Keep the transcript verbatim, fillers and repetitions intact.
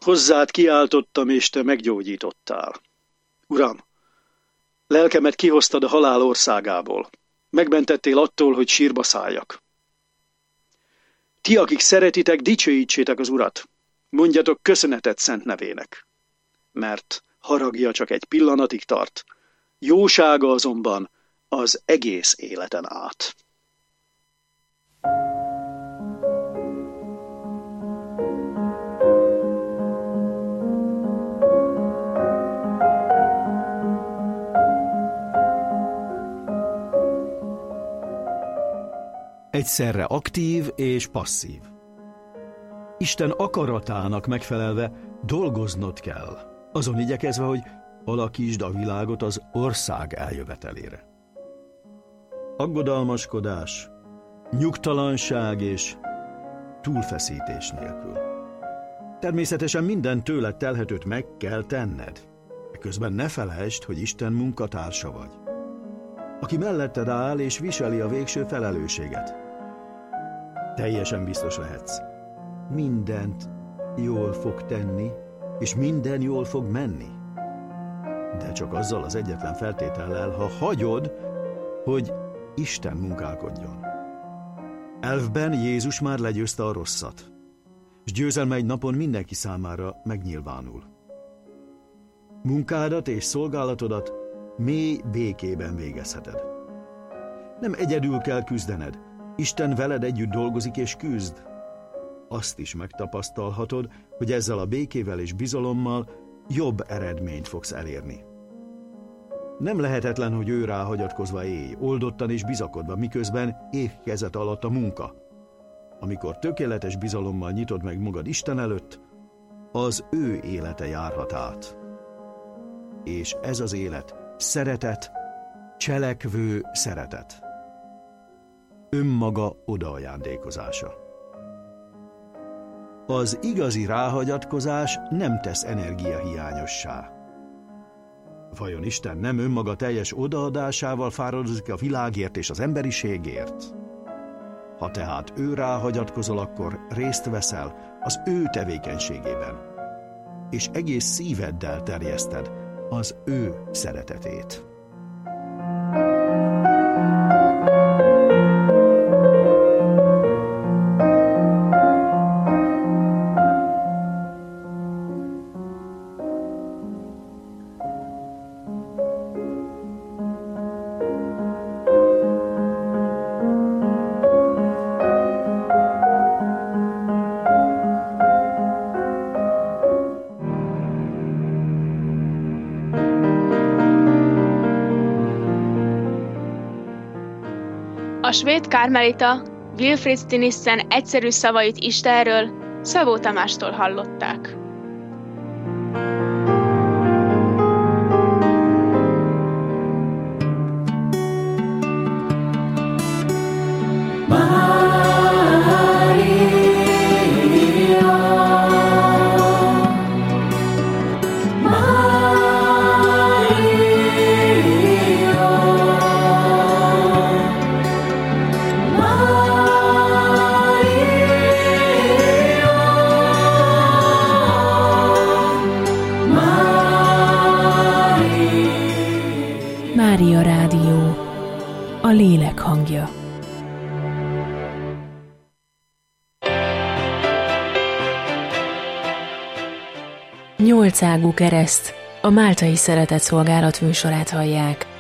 Hozzád kiáltottam, és te meggyógyítottál. Uram, lelkemet kihoztad a halál országából. Megmentettél attól, hogy sírba szálljak. Ti, akik szeretitek, dicsőítsétek az Urat. Mondjatok köszönetet szent nevének. Mert haragja csak egy pillanatig tart, jósága azonban az egész életen át. Egyszerre aktív és passzív. Isten akaratának megfelelve dolgoznod kell, azon igyekezve, hogy alakítsd a világot az ország eljövetelére. Aggodalmaskodás, nyugtalanság és túlfeszítés nélkül. Természetesen minden tőled telhetőt meg kell tenned, közben ne felejtsd, hogy Isten munkatársa vagy, aki melletted áll és viseli a végső felelősséget. Teljesen biztos lehetsz. Mindent jól fog tenni, és minden jól fog menni. De csak azzal az egyetlen feltétellel, ha hagyod, hogy Isten munkálkodjon. Elvben Jézus már legyőzte a rosszat, és győzelme egy napon mindenki számára megnyilvánul. Munkádat és szolgálatodat mély békében végezheted. Nem egyedül kell küzdened, Isten veled együtt dolgozik és küzd. Azt is megtapasztalhatod, hogy ezzel a békével és bizalommal jobb eredményt fogsz elérni. Nem lehetetlen, hogy ő rá hagyatkozva élj, oldottan és bizakodva, miközben éhkezet alatt a munka. Amikor tökéletes bizalommal nyitod meg magad Isten előtt, az ő élete járhat át. És ez az élet szeretet, cselekvő szeretet. Önmaga odaajándékozása. Az igazi ráhagyatkozás nem tesz energiahiányossá. Vajon Isten nem önmaga teljes odaadásával fáradozik a világért és az emberiségért? Ha tehát ő ráhagyatkozol, akkor részt veszel az ő tevékenységében, és egész szíveddel terjeszted az ő szeretetét. A svéd kármelita Wilfrid Stinissen egyszerű szavait Istenről Szabó Tamástól hallották. Mária Rádió, a lélek hangja. Nyolcágú kereszt, a Máltai Szeretetszolgálat műsorát hallják.